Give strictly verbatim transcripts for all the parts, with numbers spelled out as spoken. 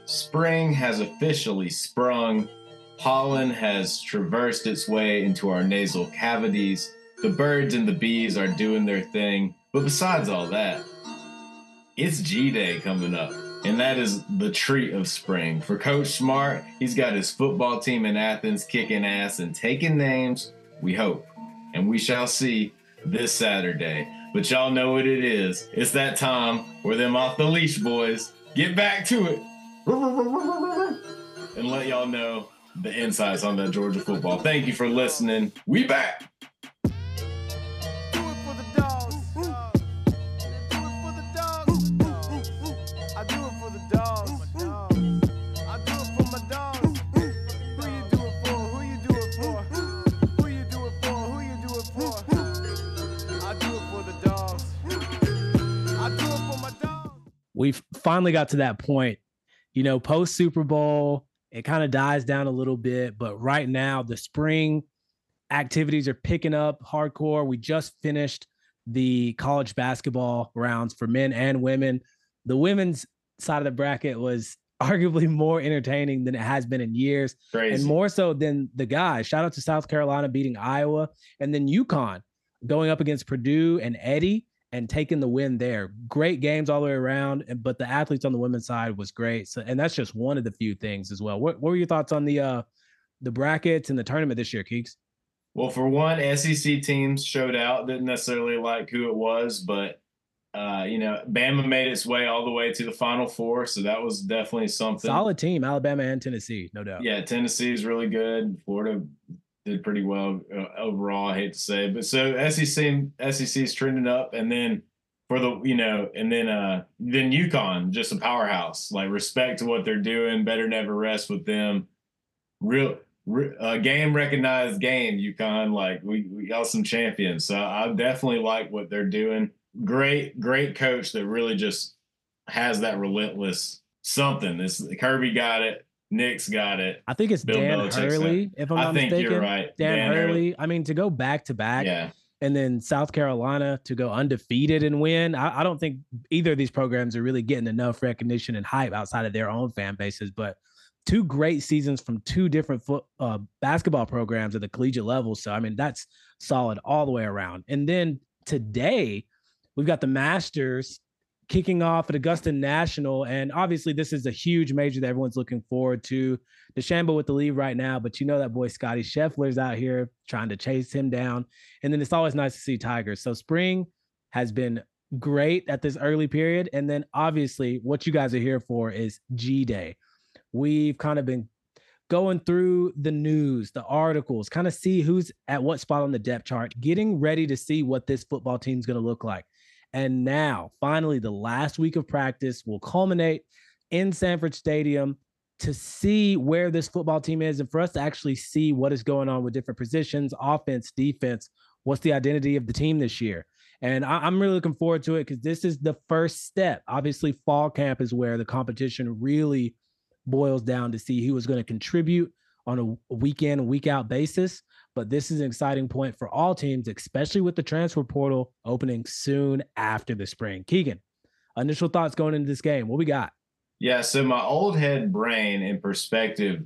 Spring has officially sprung. Pollen has traversed its way into our nasal cavities. The birds and the bees are doing their thing. But besides all that, it's G Day coming up. And that is the treat of spring. For Coach Smart, he's got his football team in Athens kicking ass and taking names, we hope. And we shall see this Saturday. But y'all know what it is. It's that time where them off the leash boys get back to it and let y'all know the insights on that Georgia football. Thank you for listening. We back. We've finally got to that point, you know, post Super Bowl, it kind of dies down a little bit, but right now the spring activities are picking up hardcore. We just finished the college basketball rounds for men and women. The women's side of the bracket was arguably more entertaining than it has been in years. Crazy. And more so than the guys. Shout out to South Carolina beating Iowa, and then UConn going up against Purdue and Eddie and taking the win there. Great games all the way around, but the athletes on the women's side was great. So, and that's just one of the few things as well. What, what were your thoughts on the uh, the brackets and the tournament this year, Keeks? Well, for one, S E C teams showed out. Didn't necessarily like who it was, but uh, you know, Bama made its way all the way to the Final Four, so that was definitely something. Solid team, Alabama and Tennessee, no doubt. Yeah, Tennessee is really good. Florida did pretty well uh, overall. I hate to say, but so S E C S E C is trending up, and then for the you know, and then uh, then UConn, just a powerhouse. Like, respect to what they're doing. Better never rest with them. Real. Uh, game recognized game, UConn. Like, we, we got some champions. So I definitely like what they're doing. Great, great coach that really just has that relentless something. This Kirby got it. Nick's got it. I think it's Bill Dan Belichick's Hurley, if I'm I not think mistaken. You're right. Dan, Dan Hurley. Hurley. I mean, to go back to back, yeah. and then South Carolina to go undefeated and win. I, I don't think either of these programs are really getting enough recognition and hype outside of their own fan bases, but two great seasons from two different foot, uh, basketball programs at the collegiate level. So, I mean, that's solid all the way around. And then today, we've got the Masters kicking off at Augusta National. And obviously, this is a huge major that everyone's looking forward to. DeChambeau with the lead right now, but you know that boy Scotty Scheffler's out here trying to chase him down. And then it's always nice to see Tiger. So spring has been great at this early period. And then obviously, what you guys are here for is G-Day. We've kind of been going through the news, the articles, kind of see who's at what spot on the depth chart, getting ready to see what this football team is going to look like. And now, finally, the last week of practice will culminate in Sanford Stadium to see where this football team is and for us to actually see what is going on with different positions, offense, defense, what's the identity of the team this year. And I, I'm really looking forward to it because this is the first step. Obviously, fall camp is where the competition really boils down to see who is going to contribute on a week in, week out basis. But this is an exciting point for all teams, especially with the transfer portal opening soon after the spring. Keegan, initial thoughts going into this game. What we got? Yeah, so my old head brain in perspective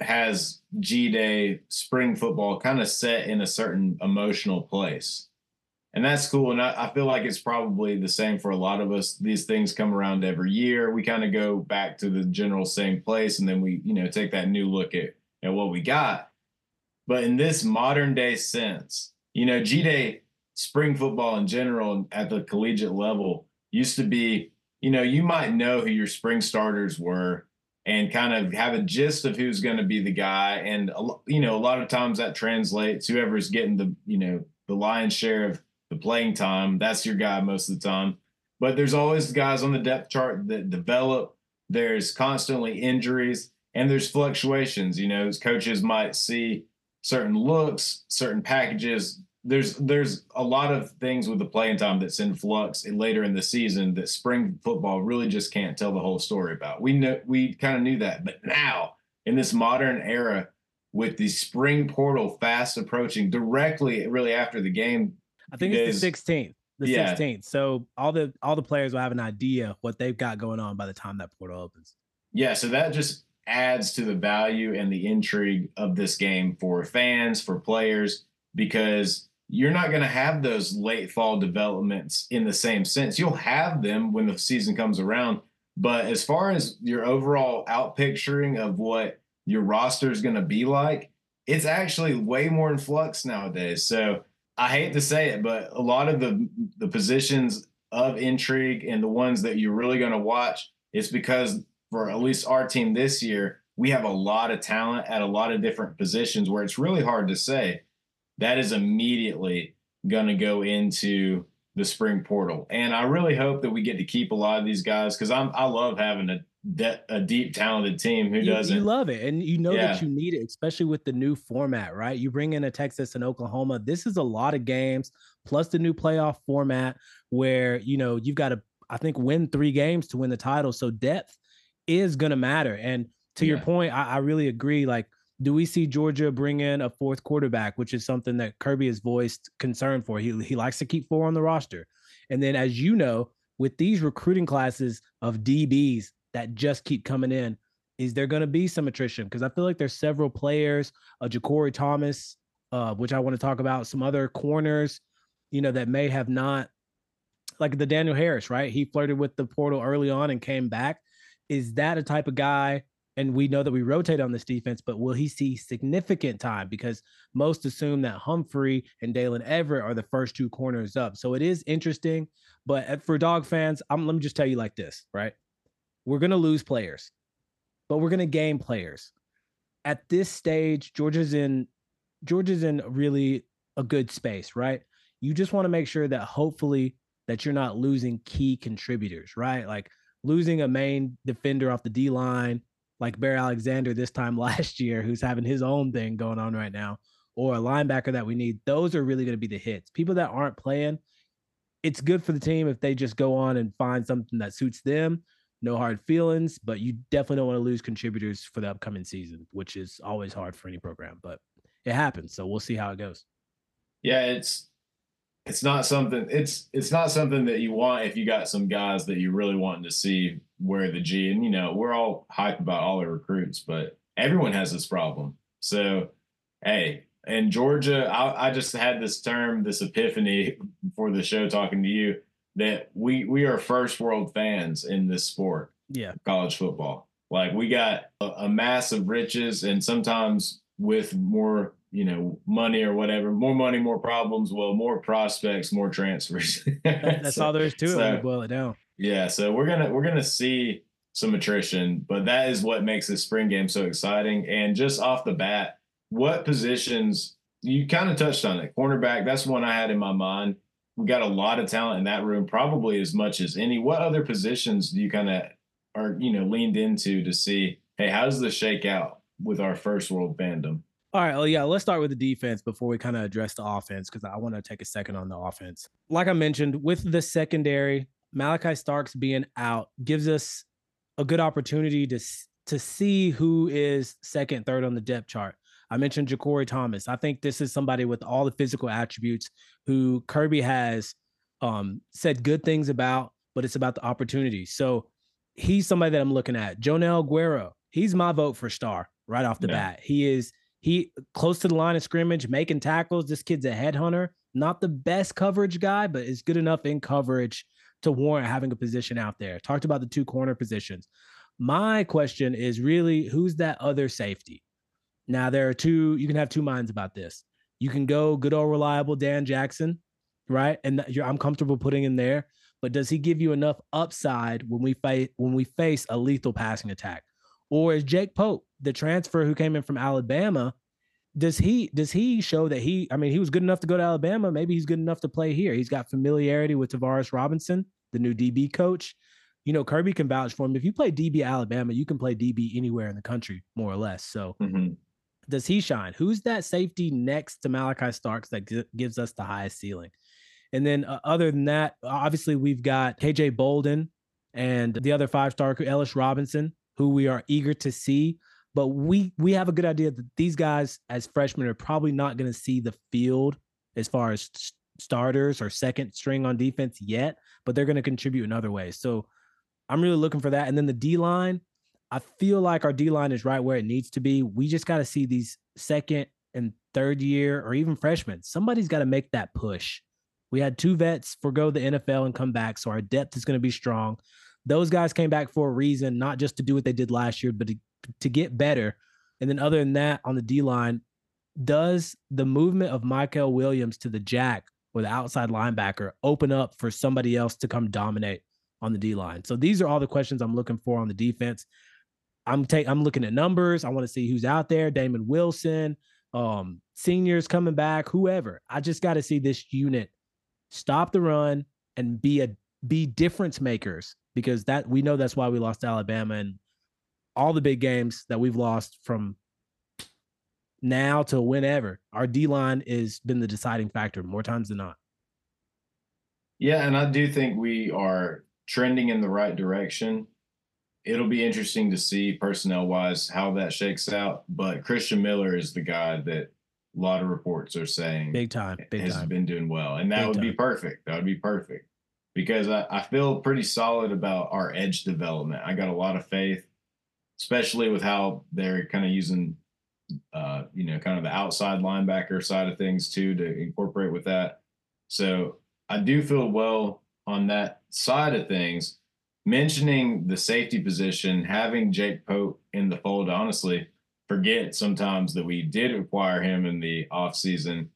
has G-Day spring football kind of set in a certain emotional place. And that's cool. And I, I feel like it's probably the same for a lot of us. These things come around every year. We kind of go back to the general same place, and then we, you know, take that new look at, at what we got. But in this modern day sense, you know, G-Day spring football in general at the collegiate level used to be, you know, you might know who your spring starters were and kind of have a gist of who's going to be the guy. And, you know, a lot of times that translates whoever's getting the, you know, the lion's share of the playing time. That's your guy most of the time. But there's always guys on the depth chart that develop. There's constantly injuries and there's fluctuations. You know, coaches might see certain looks, certain packages. There's there's a lot of things with the playing time that's in flux and later in the season that spring football really just can't tell the whole story about. We know we kind of knew that, but now in this modern era with the spring portal fast approaching directly really after the game. I think it's the sixteenth. The yeah. sixteenth. So all the all the players will have an idea what they've got going on by the time that portal opens. Yeah, so that just adds to the value and the intrigue of this game for fans, for players, because you're not going to have those late fall developments in the same sense. You'll have them when the season comes around, but as far as your overall out picturing of what your roster is going to be like, it's actually way more in flux nowadays. So I hate to say it, but a lot of the the positions of intrigue and the ones that you're really going to watch, it's because for at least our team this year, we have a lot of talent at a lot of different positions where it's really hard to say that is immediately going to go into the spring portal. And I really hope that we get to keep a lot of these guys because I'm I love having a de- a deep talented team. Who You you doesn't? love it, and you know that Yeah, you need it, especially with the new format, right? You bring in a Texas and Oklahoma. This is a lot of games, plus the new playoff format where you know you've got to, I think, win three games to win the title. So depth is going to matter. And to your yeah, point, I, I really agree. Like, do we see Georgia bring in a fourth quarterback, which is something that Kirby has voiced concern for? He he likes to keep four on the roster, and then as you know, with these recruiting classes of D Bs that just keep coming in, is there going to be some attrition? Because I feel like there's several players, uh, Ja'Cory Thomas, uh, which I want to talk about, some other corners, you know, that may have not, like the Daniel Harris, right? He flirted with the portal early on and came back. Is that a type of guy? And we know that we rotate on this defense, but will he see significant time? Because most assume that Humphrey and Dalen Everett are the first two corners up. So it is interesting. But for Dog fans, I'm, let me just tell you like this, right? We're going to lose players, but we're going to gain players. At this stage, Georgia's in Georgia's in really a good space, right? You just want to make sure that hopefully that you're not losing key contributors, right? Like losing a main defender off the D line, like Bear Alexander this time last year, who's having his own thing going on right now, or a linebacker that we need. Those are really going to be the hits. People that aren't playing, it's good for the team if they just go on and find something that suits them. No hard feelings, but you definitely don't want to lose contributors for the upcoming season, which is always hard for any program, but it happens. So we'll see how it goes. yeah. It's it's not something. It's it's not something that you want if you got some guys that you really wanting to see wear the G. And you know, we're all hype about all the recruits, but everyone has this problem. So hey, in Georgia, I, I just had this term, this epiphany before the show talking to you that we we are first world fans in this sport, Yeah. college football. Like we got a, a mass of riches, and sometimes with more, you know, money or whatever, more money, more problems. Well, more prospects, more transfers. That, that's so, all there is to it when you so boil it down. yeah, so we're gonna we're gonna see some attrition, but that is what makes this spring game so exciting. And just off the bat, what positions you kind of touched on it? Cornerback, that's one I had in my mind. We got a lot of talent in that room, probably as much as any. What other positions do you kind of are you know leaned into to see? Hey, how does this shake out with our first world fandom? All right. Well, yeah, let's start with the defense before we kind of address the offense because I want to take a second on the offense. Like I mentioned, with the secondary, Malachi Starks being out gives us a good opportunity to to see who is second, third on the depth chart. I mentioned Ja'Cory Thomas. I think this is somebody with all the physical attributes who Kirby has um, said good things about, but it's about the opportunity. So he's somebody that I'm looking at. Jonel Guerrero, he's my vote for star right off the Yeah. bat. He is he close to the line of scrimmage, making tackles. This kid's a headhunter. Not the best coverage guy, but is good enough in coverage to warrant having a position out there. Talked about the two corner positions. My question is really who's that other safety? Now, there are two, you can have two minds about this. You can go good old reliable Dan Jackson, right? And you're, I'm comfortable putting in there, but does he give you enough upside when we face when we face a lethal passing attack? Or is Jake Pope, the transfer who came in from Alabama, does he does he show that he, I mean, he was good enough to go to Alabama. Maybe he's good enough to play here. He's got familiarity with Tavares Robinson, the new D B coach. You know, Kirby can vouch for him. If you play D B Alabama, you can play D B anywhere in the country, more or less. So Mm-hmm. does he shine? Who's that safety next to Malachi Starks that g- gives us the highest ceiling? And then uh, other than that, obviously we've got K J Bolden and the other five star Ellis Robinson, who we are eager to see. But we we have a good idea that these guys as freshmen are probably not going to see the field as far as starters or second string on defense yet, but they're going to contribute in other ways. So I'm really looking for that. And then the D line, I feel like our D line is right where it needs to be. We just got to see these second and third year or even freshmen. Somebody's got to make that push. We had two vets forgo the N F L and come back, so our depth is going to be strong. Those guys came back for a reason, not just to do what they did last year, but to, to get better. And then other than that, on the D line, does the movement of Michael Williams to the jack or the outside linebacker open up for somebody else to come dominate on the D line? So these are all the questions I'm looking for on the defense. I'm take I'm looking at numbers. I want to see who's out there. Damon Wilson, um, seniors coming back, whoever. I just got to see this unit stop the run and be a be difference makers, because that we know that's why we lost to Alabama and all the big games that we've lost from now to whenever. Our D line has been the deciding factor more times than not. Yeah, and I do think we are trending in the right direction. It'll be interesting to see personnel wise how that shakes out. But Christian Miller is the guy that a lot of reports are saying Big time, big has time. been doing well. And that Big would time. be perfect. That would be perfect. Because I, I feel pretty solid about our edge development. I got a lot of faith, especially with how they're kind of using uh, you know, kind of the outside linebacker side of things too, to incorporate with that. So I do feel well on that side of things. Mentioning the safety position, having Jake Pope in the fold, honestly, forget sometimes that we did acquire him in the offseason.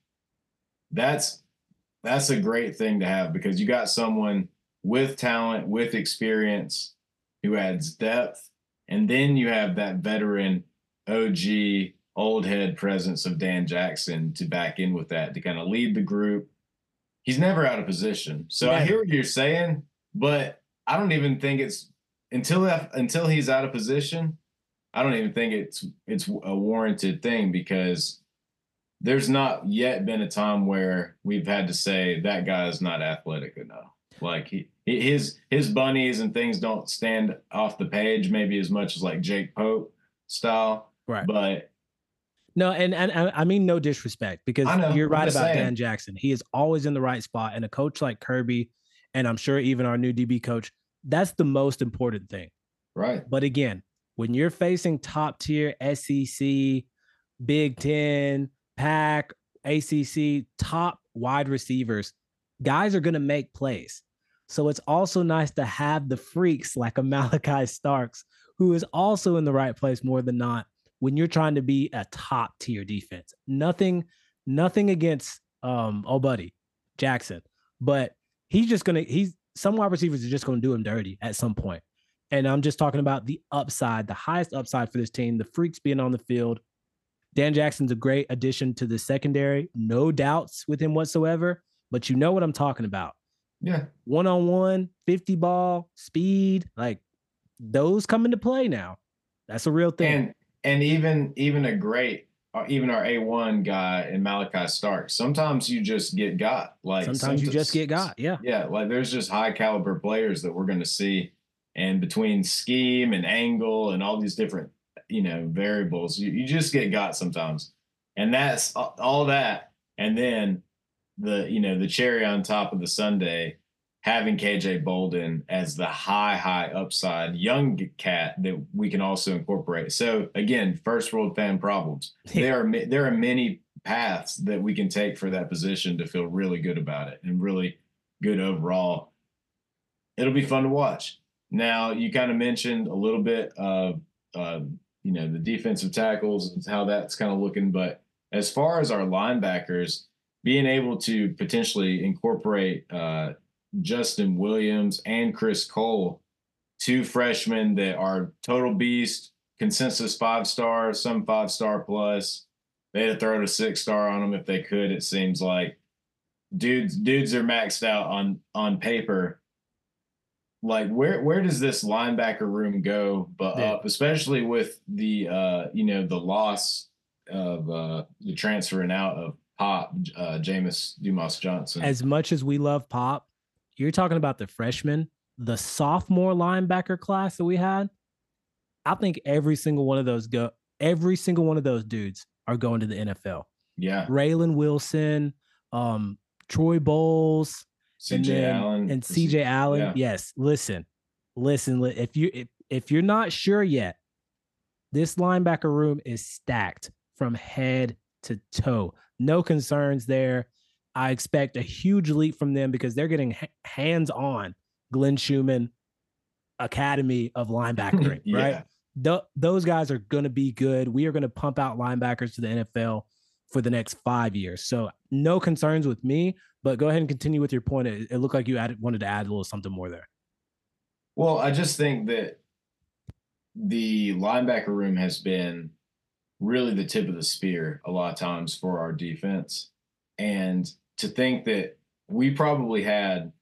That's that's a great thing to have, because you got someone with talent, with experience, who adds depth, and then you have that veteran O G old head presence of Dan Jackson to back in with that, to kind of lead the group. He's never out of position. So never. I hear what you're saying, but I don't even think it's until until he's out of position. I don't even think it's it's a warranted thing, because there's not yet been a time where we've had to say that guy is not athletic enough. Like he, his his bunnies and things don't stand off the page maybe as much as like Jake Pope style, right? But no, and and I mean no disrespect, because you're right about saying. Dan Jackson. He is always in the right spot, and a coach like Kirby, and I'm sure even our new D B coach, that's the most important thing. Right. But again, when you're facing top tier S E C, Big Ten, Pac, A C C, top wide receivers, guys are going to make plays. So it's also nice to have the freaks like a Malachi Starks, who is also in the right place more than not when you're trying to be a top tier defense. Nothing, nothing against um, oh buddy, Jackson, but he's just going to, he's, some wide receivers are just going to do him dirty at some point. And I'm just talking about the upside, the highest upside for this team, the freaks being on the field. Dan Jackson's a great addition to the secondary. No doubts with him whatsoever, but you know what I'm talking about. Yeah. One-on-one, fifty ball, speed, like those come into play now. That's a real thing. And and even even a great, even our A one guy in Malachi Starks, sometimes you just get got. Like sometimes, sometimes you just get got. Yeah. Yeah. Like there's just high caliber players that we're going to see. And between scheme and angle and all these different, you know, variables, you, you just get got sometimes. And that's all that. And then the, you know, the cherry on top of the sundae, having K J Bolden as the high, high upside young cat that we can also incorporate. So again, first world fan problems. There are, there are many paths that we can take for that position to feel really good about it and really good overall. It'll be fun to watch. Now, you kind of mentioned a little bit of, uh, you know, the defensive tackles and how that's kind of looking. But as far as our linebackers, being able to potentially incorporate uh, Justin Williams and Chris Cole, two freshmen that are total beast, consensus five star, some five star plus. They had to throw a six star on them if they could. It seems like dudes dudes are maxed out on on paper. Like where where does this linebacker room go but yeah. up, especially with the uh you know the loss of uh the transferring out of Pop, uh Jameis Dumas Johnson. As much as we love Pop, you're talking about the freshman, the sophomore linebacker class that we had. I think every single one of those go every single one of those dudes are going to the N F L. Yeah. Raylan Wilson, um, Troy Bowles. C J Allen and C J Allen. Yeah. Yes. Listen, listen. If you if, if you're not sure yet, This linebacker room is stacked from head to toe. No concerns there. I expect a huge leap from them because they're getting hands-on Glenn Schumann Academy of linebackering, yeah. Right? Th- those guys are going to be good. We are going to pump out linebackers to the N F L for the next five years. So no concerns with me, but go ahead and continue with your point. It, it looked like you added, wanted to add a little something more there. Well, I just think that the linebacker room has been really the tip of the spear a lot of times for our defense. And to think that we probably had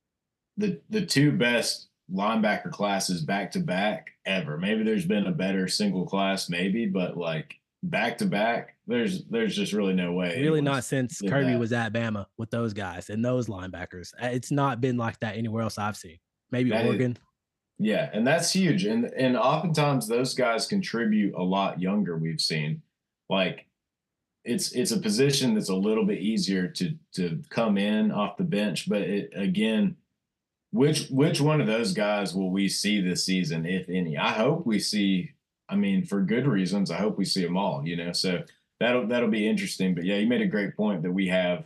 the the two best linebacker classes back to back ever. Maybe there's been a better single class, maybe, but like back to back, there's there's just really no way. Really not since Kirby that. was at Bama with those guys and those linebackers. It's not been like that anywhere else I've seen. Maybe that Oregon. Is, yeah, and that's huge. And and oftentimes those guys contribute a lot younger, we've seen. Like it's it's a position that's a little bit easier to to come in off the bench, but it again, which which one of those guys will we see this season, if any? I hope we see, I mean, for good reasons, I hope we see them all, you know. So that'll that'll be interesting. But yeah, you made a great point that we have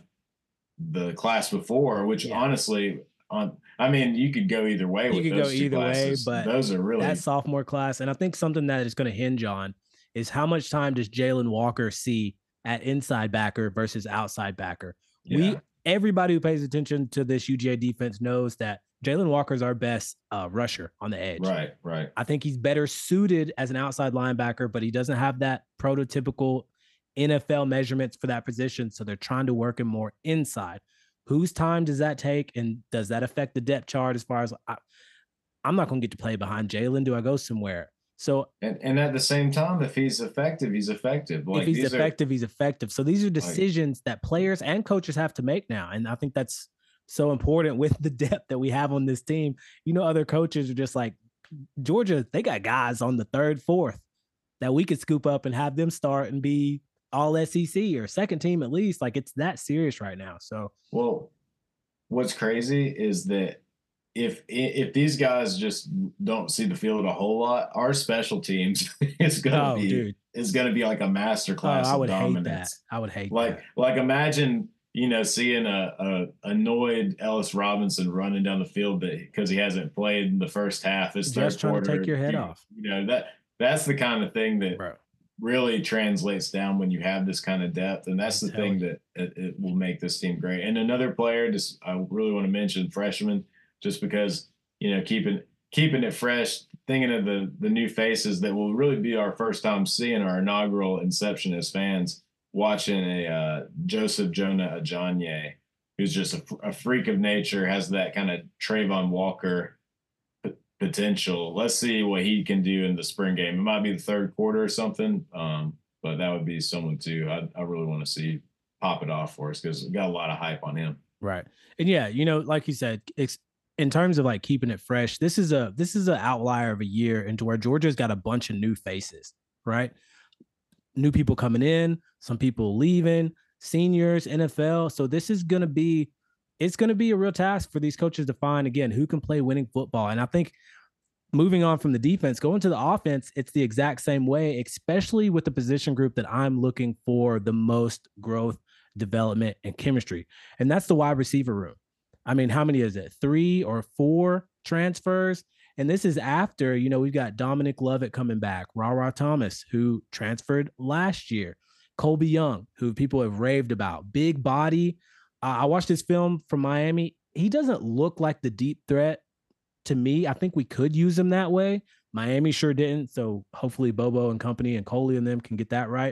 the class before, which yeah. honestly on I mean, you could go either way. You with could those go two either classes. way, but those are really that sophomore class. And I think something that is going to hinge on is how much time does Jalen Walker see at inside backer versus outside backer. Yeah. We everybody who pays attention to this U G A defense knows that Jalen Walker is our best uh, rusher on the edge. Right, right. I think he's better suited as an outside linebacker, but he doesn't have that prototypical N F L measurements for that position. So they're trying to work him more inside. Whose time does that take? And does that affect the depth chart as far as I, I'm not going to get to play behind Jalen? Do I go somewhere? So and, and at the same time, if he's effective, he's effective. Like, if he's effective, are, he's effective. So these are decisions like, that players and coaches have to make now. And I think that's so important with the depth that we have on this team. You know, other coaches are just like Georgia, they got guys on the third, fourth that we could scoop up and have them start and be all S E C or second team at least. Like it's that serious right now. So, well, what's crazy is that if if these guys just don't see the field a whole lot, our special teams is gonna oh, be dude. is gonna be like a master class oh, I would of dominance. Hate that. I would hate like that. like imagine you know seeing a, a annoyed Ellis Robinson running down the field because he hasn't played in the first half. His just third trying quarter, to take your head you, off. You know that that's the kind of thing that Bro. really translates down when you have this kind of depth, and that's the thing that it, it will make this team great. And another player, just I really want to mention freshman, just because. You know, keeping keeping it fresh, thinking of the the new faces that will really be our first time seeing our inaugural inception as fans, watching a uh, Joseph Jonah Ajanye, who's just a, a freak of nature, has that kind of Trayvon Walker p- potential. Let's see what he can do in the spring game. It might be the third quarter or something, um, but that would be someone too. I, I really want to see pop it off for us because we got a lot of hype on him. Right, and yeah, you know, like you said, it's. In terms of like keeping it fresh, this is a this is an outlier of a year into where Georgia's got a bunch of new faces, right? New people coming in, some people leaving, seniors, N F L. So this is gonna be it's gonna be a real task for these coaches to find again who can play winning football. And I think moving on from the defense, going to the offense, it's the exact same way, especially with the position group that I'm looking for the most growth, development, and chemistry. And that's the wide receiver room. I mean, how many is it? Three or four transfers? And this is after, you know, we've got Dominic Lovett coming back, Ra-Ra Thomas, who transferred last year, Colby Young, who people have raved about, big body. Uh, I watched this film from Miami. He doesn't look like the deep threat to me. I think we could use him that way. Miami sure didn't. So hopefully Bobo and company and Coley and them can get that right.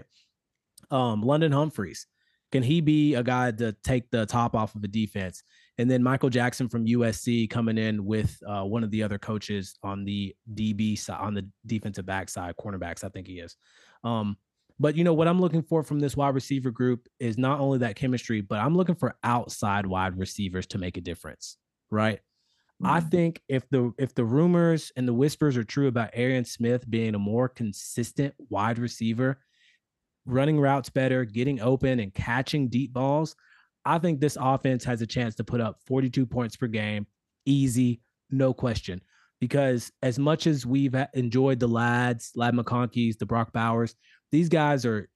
Um, London Humphreys. Can he be a guy to take the top off of a defense? And then Michael Jackson from U S C coming in with uh, one of the other coaches on the D B side, on the defensive back side, cornerbacks, I think he is. Um, but, you know, what I'm looking for from this wide receiver group is not only that chemistry, but I'm looking for outside wide receivers to make a difference, right? Mm-hmm. I think if the if the rumors and the whispers are true about Arian Smith being a more consistent wide receiver, running routes better, getting open and catching deep balls, I think this offense has a chance to put up forty-two points per game. Easy, no question. because as much as we've enjoyed the lads, Lad McConkey's, the Brock Bowers, these guys are.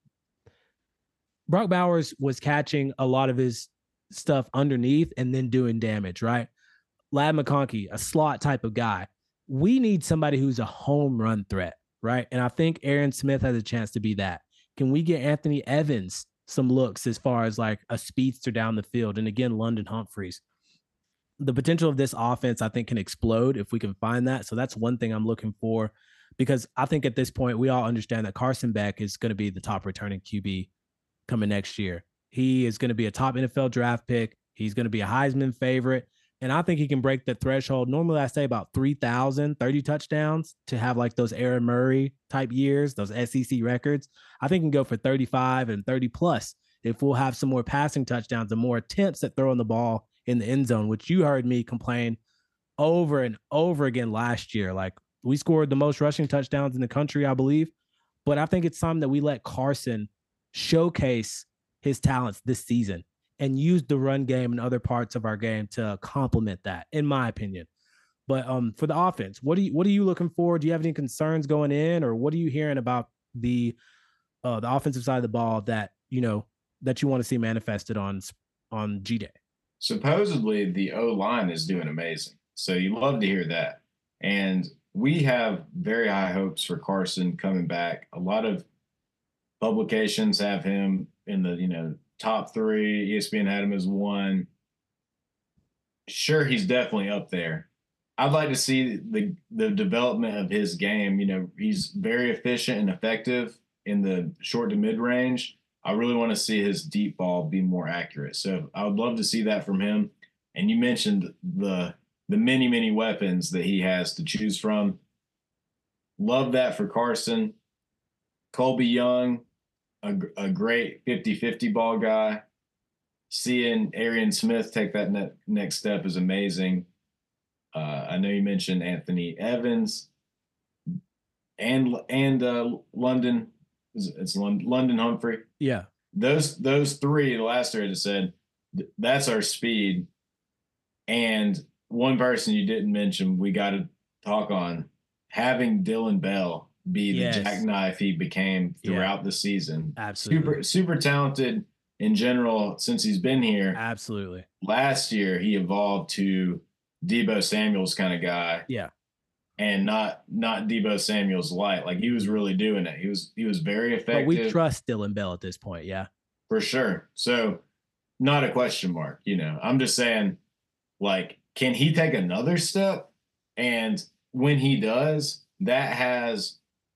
Brock Bowers was catching a lot of his stuff underneath and then doing damage, right? Lad McConkey, a slot type of guy. We need somebody who's a home run threat, right? And I think Aaron Smith has a chance to be that. Can we get Anthony Evans some looks as far as like a speedster down the field? And again, London Humphreys. The potential of this offense, I think, can explode if we can find that. So that's one thing I'm looking for, because I think at this point, we all understand that Carson Beck is going to be the top returning Q B coming next year. He is going to be a top N F L draft pick. He's going to be a Heisman favorite. And I think he can break the threshold. Normally I say about three thousand, thirty touchdowns to have like those Aaron Murray type years, those S E C records. I think he can go for thirty-five and thirty plus if we'll have some more passing touchdowns and more attempts at throwing the ball in the end zone, which you heard me complain over and over again last year. Like, we scored the most rushing touchdowns in the country, I believe. But I think it's time that we let Carson showcase his talents this season and use the run game and other parts of our game to complement that, in my opinion. But um, for the offense, what do you what are you looking for? Do you have any concerns going in, or what are you hearing about the uh, the offensive side of the ball that you know that you want to see manifested on on G Day? Supposedly the O line is doing amazing, so you love to hear that. And we have very high hopes for Carson coming back. A lot of publications have him in the, you know, top three. E S P N had him as one. Sure, he's definitely up there. I'd like to see the the development of his game. You know, he's very efficient and effective in the short to mid range. I really want to see his deep ball be more accurate. So I would love to see that from him. And you mentioned the the many, many weapons that he has to choose from. Love that for Carson. Colby Young, a, a great fifty-fifty ball guy. Seeing Arian Smith take that ne- next step is amazing. Uh, I know you mentioned Anthony Evans and and uh, London. It's London, London Humphrey. Yeah, those those three. The last three I just said, that's our speed. And one person you didn't mention, we got to talk on, having Dylan Bell be the yes. jackknife he became throughout yeah. the season. Absolutely, super super talented in general since he's been here. Absolutely. Last year he evolved to Deebo Samuel's kind of guy. Yeah. And not not Deebo Samuel's light. Like, he was really doing it. He was he was very effective. But we trust Dylan Bell at this point, yeah. For sure. So not a question mark, you know. I'm just saying, like, can he take another step? And when he does, that has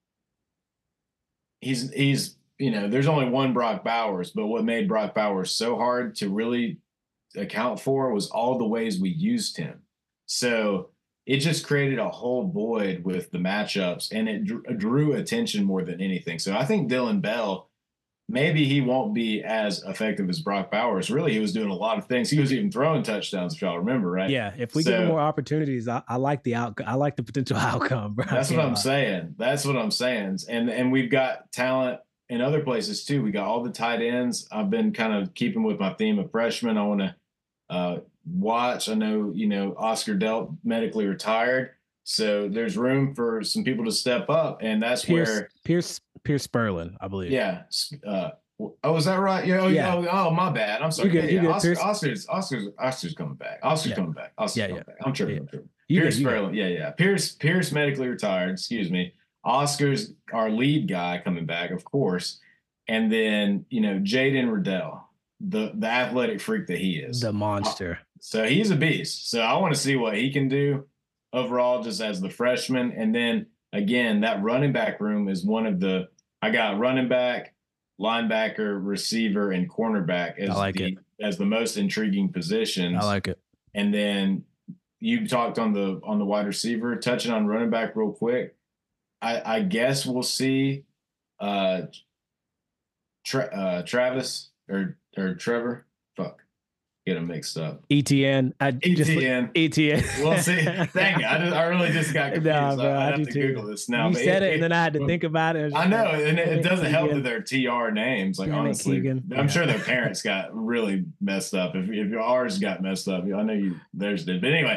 he's he's you know, there's only one Brock Bowers, but what made Brock Bowers so hard to really account for was all the ways we used him. So it just created a whole void with the matchups, and it drew, drew attention more than anything. So I think Dylan Bell, maybe he won't be as effective as Brock Bowers. Really, he was doing a lot of things. He was even throwing touchdowns, if y'all remember, right? Yeah, if we so, give him more opportunities, I, I like the out. I like the potential outcome, bro. That's what I'm saying. That's what I'm saying. And and we've got talent in other places too. We got all the tight ends. I've been kind of keeping with my theme of freshmen. I want to uh, watch. I know, you know, Oscar Delp medically retired, so there's room for some people to step up, and that's Pierce, where Pierce Pierce Spurlin, I believe. Yeah. Uh, oh, is that right? Yeah. Oh, yeah. Oh, oh, my bad. I'm sorry. You good, yeah, you yeah. good, Oscar, Oscar's, Oscar's, Oscar's coming back. Oscar's yeah. coming back. Oscar's yeah, coming yeah. back. I'm tripping. Yeah. I'm tripping. You Pierce good, Spurlin. Yeah, yeah. Pierce, Pierce medically retired. Excuse me. Oscar's our lead guy coming back, of course. And then, you know, Jaden Riddell, the the athletic freak that he is, the monster. So he's a beast. So I want to see what he can do overall, just as the freshman. And then again, that running back room is one of the. I got running back, linebacker, receiver, and cornerback as like the it. as the most intriguing positions. I like it. And then you talked on the on the wide receiver, touching on running back real quick. I, I guess we'll see uh, Tra- uh, Travis or or Trevor. Fuck, get them mixed up. E T N. I E T Just, N. E T N. We'll see. Dang it. I, just, I really just got confused. Nah, bro, I, I I have do to too. Google this now. You but said it, it, and then I had to think about it. I know, and it, it doesn't help Keegan. that they're T R names. Like, Damn it, honestly, Keegan. I'm Yeah. sure their parents got really messed up. If if ours got messed up, I know you theirs did. But anyway,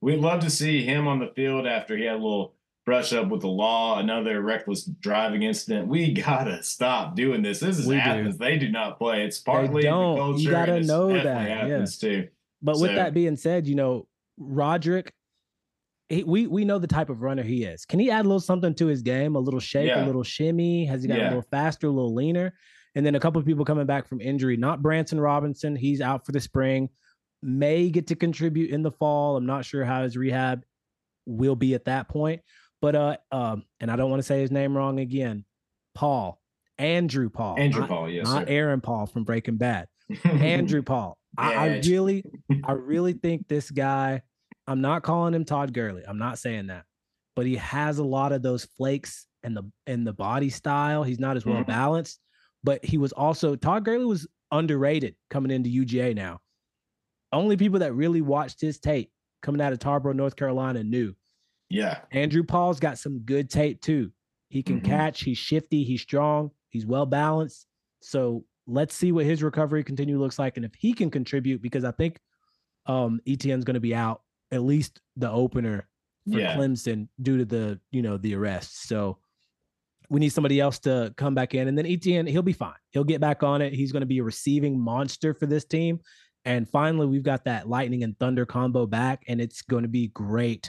we'd love to see him on the field after he had a little brush up with the law, another reckless driving incident. We gotta stop doing this. This is We Athens. do. They do not play. It's They partly the don't. You culture, and gotta it's know definitely that. Yeah. Athens too. But with So that being said, you know, Roderick, he, we we know the type of runner he is. Can he add a little something to his game? A little shake, a yeah, little shimmy? Has he got a yeah, little faster, a little leaner? And then a couple of people coming back from injury. Not Branson Robinson. He's out for the spring. May get to contribute in the fall. I'm not sure how his rehab will be at that point. But uh, um, and I don't want to say his name wrong again. Paul, Andrew Paul, Andrew not, Paul, yes, not sir. Aaron Paul from Breaking Bad. Andrew Paul. I, I really, I really think this guy. I'm not calling him Todd Gurley. I'm not saying that, but he has a lot of those flakes and the and the body style. He's not as well balanced, but he was also Todd Gurley was underrated coming into U G A. Now, only people that really watched his tape coming out of Tarboro, North Carolina, knew. Yeah, Andrew Paul's got some good tape too. He can mm-hmm. catch. He's shifty. He's strong. He's well balanced. So let's see what his recovery continue looks like, and if he can contribute, because I think um, Etienne's going to be out at least the opener for yeah. Clemson due to the you know the arrest. So we need somebody else to come back in, and then Etienne, he'll be fine. He'll get back on it. He's going to be a receiving monster for this team. And finally, we've got that lightning and thunder combo back, and it's going to be great.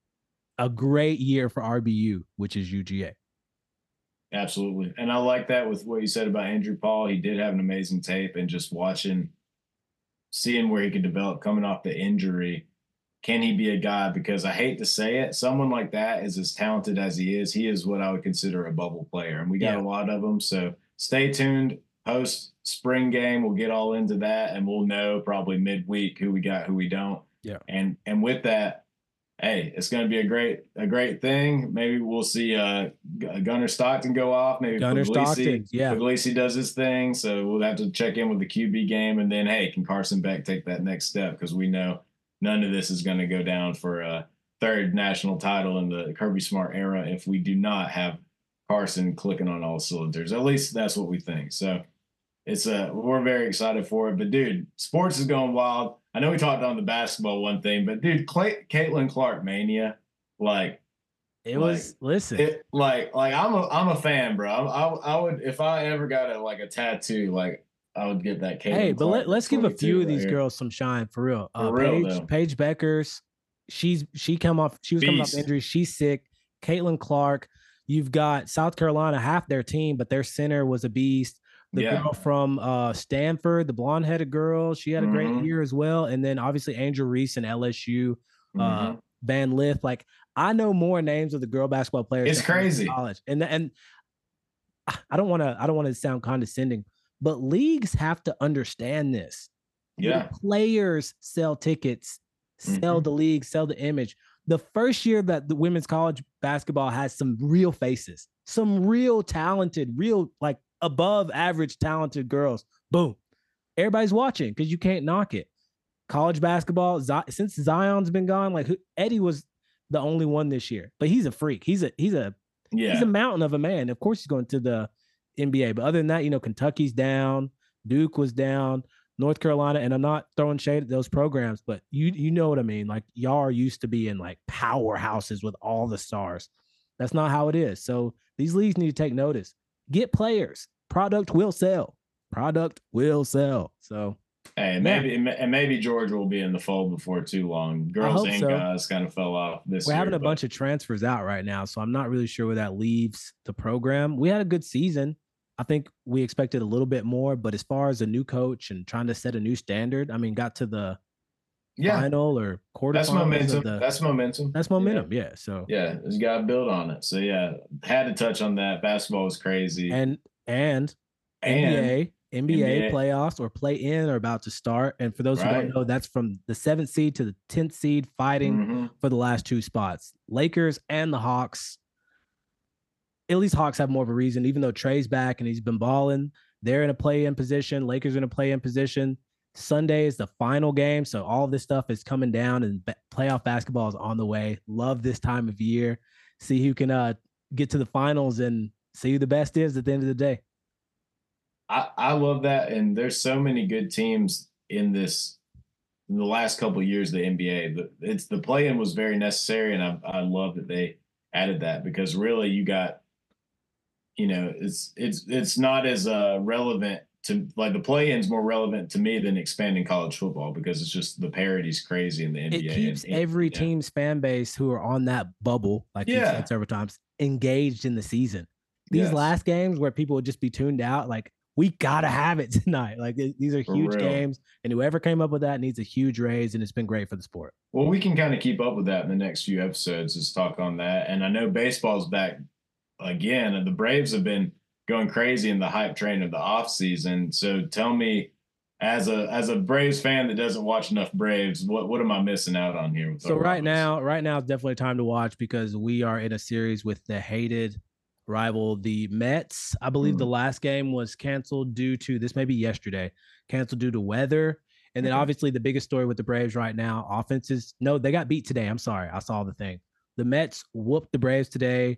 A great year for R B U, which is U G A. Absolutely. And I like that with what you said about Andrew Paul. He did have an amazing tape, and just watching, seeing where he could develop coming off the injury. Can he be a guy? Because I hate to say it, someone like that is as talented as he is. He is what I would consider a bubble player, and we got yeah. a lot of them. So stay tuned. Post spring game, we'll get all into that, and we'll know probably midweek who we got, who we don't. Yeah. And and with that, hey, it's going to be a great a great thing. Maybe we'll see uh, Gunnar Stockton go off. Maybe Gunnar Puglisi, Stockton, yeah. Puglisi does his thing. So we'll have to check in with the Q B game, and then hey, can Carson Beck take that next step? Because we know none of this is going to go down for a third national title in the Kirby Smart era if we do not have Carson clicking on all cylinders. At least that's what we think. So. It's a, we're very excited for it, but dude, sports is going wild. I know we talked on the basketball one thing, but dude, Clay, Caitlin Clark mania, like it like, was, listen, it, like, like I'm a, I'm a fan, bro. I, I, I would, if I ever got a, like a tattoo, like I would get that. Caitlin hey, but Clark let, us give a few of these right girls some shine for real. For uh, real, Paige, Paige Beckers, she's, she come off, she was Beast. coming off injury. She's sick. Caitlin Clark, you've got South Carolina, half their team, but their center was a beast. The yeah. girl from uh, Stanford, the blonde-headed girl, she had a great mm-hmm. year as well. And then obviously Angel Reese and L S U, mm-hmm. uh, Van Lith. Like I know more names of the girl basketball players. It's crazy. College. And and I don't want to I don't want to sound condescending, but leagues have to understand this. Yeah, the players sell tickets, sell mm-hmm. the league, sell the image. The first year that the women's college basketball has some real faces, some real talented, real like. above average talented girls. Boom. Everybody's watching because you can't knock it. College basketball, since Zion's been gone, like Eddie was the only one this year, but he's a freak. He's a he's a yeah. he's a mountain of a man. Of course, he's going to the N B A, but other than that, you know, Kentucky's down, Duke was down, North Carolina, and I'm not throwing shade at those programs, but you you know what I mean. Like y'all are used to being like powerhouses with all the stars. That's not how it is. So these leagues need to take notice. Get players. Product will sell. Product will sell. So, hey, maybe yeah. and maybe Georgia will be in the fold before too long. Girls and so. guys kind of fell off this. We're year, having a but... bunch of transfers out right now, so I'm not really sure where that leaves the program. We had a good season. I think we expected a little bit more, but as far as a new coach and trying to set a new standard, I mean, got to the yeah. final or quarter. That's momentum. The, that's momentum. That's momentum. Yeah. yeah so yeah, you got to build on it. So yeah, had to touch on that. Basketball was crazy. And and, and N B A, N B A, N B A playoffs or play in are about to start. And for those right. who don't know, that's from the seventh seed to the tenth seed fighting mm-hmm. for the last two spots. Lakers and the Hawks. At least Hawks have more of a reason, even though Trey's back and he's been balling. They're in a play-in position. Lakers are in a play-in position. Sunday is the final game, so all of this stuff is coming down, and playoff basketball is on the way. Love this time of year. See who can uh, get to the finals and see who the best is at the end of the day. I, I love that, and there's so many good teams in this in the last couple of years of the N B A. The, it's the play-in was very necessary, and I I love that they added that because really you got, you know, it's it's it's not as uh, relevant to like the play-in is more relevant to me than expanding college football because it's just the parity's crazy in the N B A. It keeps and, and, every yeah. team's fan base who are on that bubble, like you Yeah. said several times, engaged in the season. These Yes. last games where people would just be tuned out, like we gotta have it tonight. Like th- these are For huge real. games, and whoever came up with that needs a huge raise, and it's been great for the sport. Well, we can kind of keep up with that in the next few episodes. Let's talk on that. And I know baseball's back again, and the Braves have been going crazy in the hype train of the off season. So tell me, as a as a Braves fan that doesn't watch enough Braves, what what am I missing out on here? With So our right rivals? now, right now is definitely time to watch because we are in a series with the hated rival, the Mets. I believe Hmm. the last game was canceled due to this, maybe yesterday, canceled due to weather. And then Okay. obviously the biggest story with the Braves right now, offenses. No, they got beat today. I'm sorry. I saw the thing. The Mets whooped the Braves today.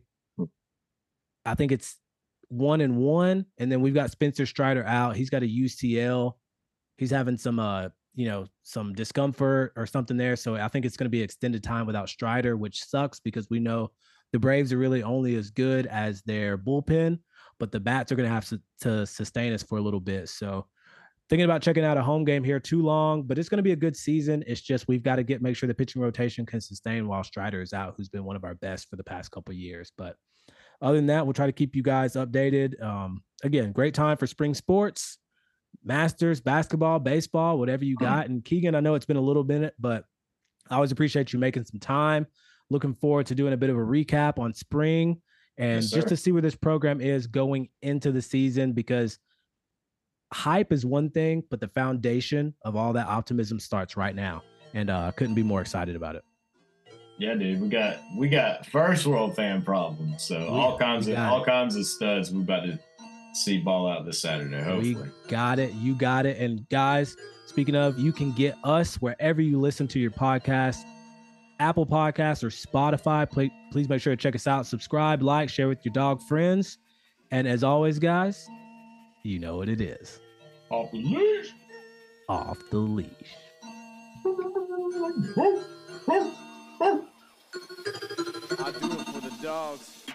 I think it's one and one. And then we've got Spencer Strider out. He's got a U C L. He's having some uh, you know, some discomfort or something there. So I think it's going to be extended time without Strider, which sucks because we know the Braves are really only as good as their bullpen, but the bats are going to have to, to sustain us for a little bit. So thinking about checking out a home game here too long, but it's going to be a good season. It's just we've got to get make sure the pitching rotation can sustain while Strider is out, who's been one of our best for the past couple of years. But other than that, we'll try to keep you guys updated. Um, again, great time for spring sports, Masters, basketball, baseball, whatever you got. And Keegan, I know it's been a little minute, but I always appreciate you making some time. Looking forward to doing a bit of a recap on spring and Yes, just sir. to see where this program is going into the season, because hype is one thing, but the foundation of all that optimism starts right now. And I uh, couldn't be more excited about it. Yeah, dude, we got we got first world fan problems. So We- all kinds we of got all it. kinds of studs we about to see ball out this Saturday. Hopefully. We got it. You got it. And guys, speaking of, you can get us wherever you listen to your podcast, Apple Podcasts or Spotify. Please, please make sure to check us out. Subscribe, like, share with your dog friends. And as always, guys, you know what it is. Off the leash. Off the leash. I do it for the dogs.